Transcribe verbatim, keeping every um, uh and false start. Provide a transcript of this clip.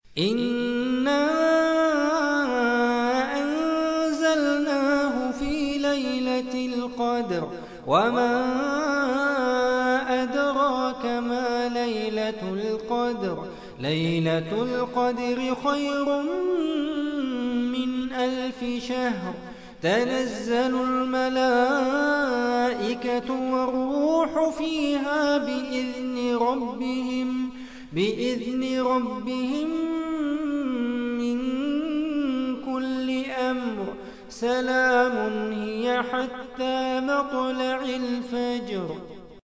إنا أنزلناه في ليلة القدر وما أدراك ما ليلة القدر ليلة القدر خير من ألف شهر تنزل الملائكة والروح فيها بإذن ربهم بإذن ربهم من كل أمر سلام هي حتى مطلع الفجر.